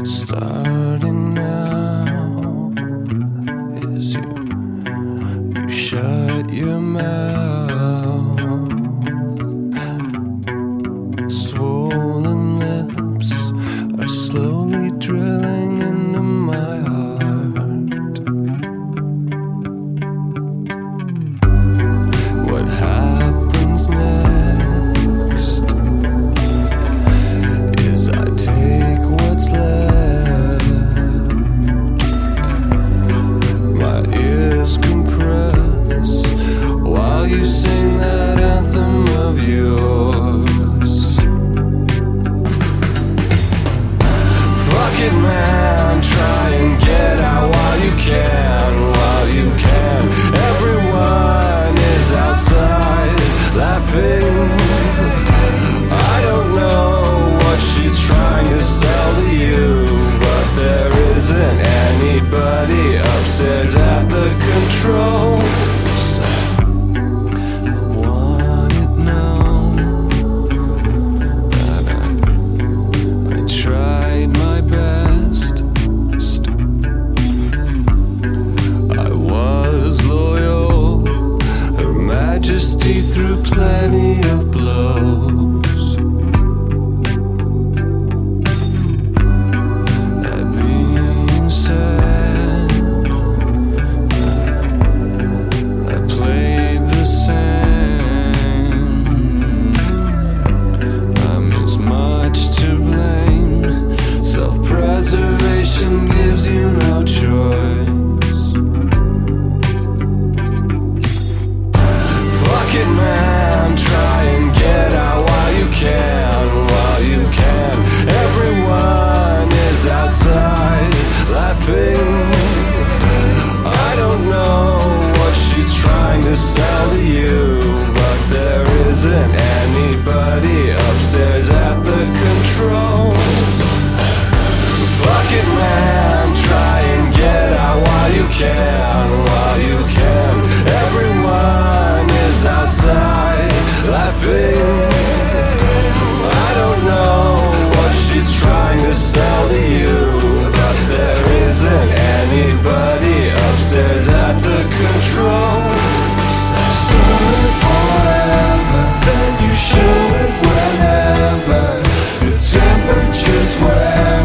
Starting now is you shut your mouth. Swollen lips are slowly drilling into my heart. What happens next is I take what's left. My ears compress while you sing that anthem of yours. Fuck it, man, try and get out while you can, while you can. Everyone is outside laughing. I don't know what she's trying to sell to you, but there isn't anybody upstairs at the controls. I want it known that I tried my best. I was loyal. Her Majesty threw plenty of blows. That being said, I played the same. I'm as much to blame. Self-preservation gives you no choice. Fuck it, man, try and get out while you can, while you can. Everyone is outside laughing. I don't know what she's trying to sell to you, but there isn't anybody upstairs at the controls. Fuck it, man, try and get out while you can, while you can. Everyone is outside laughing. I don't know what she's trying to sell to you, but there isn't anybody upstairs at the controls. Start it forever, then you show it whenever. The temperature's where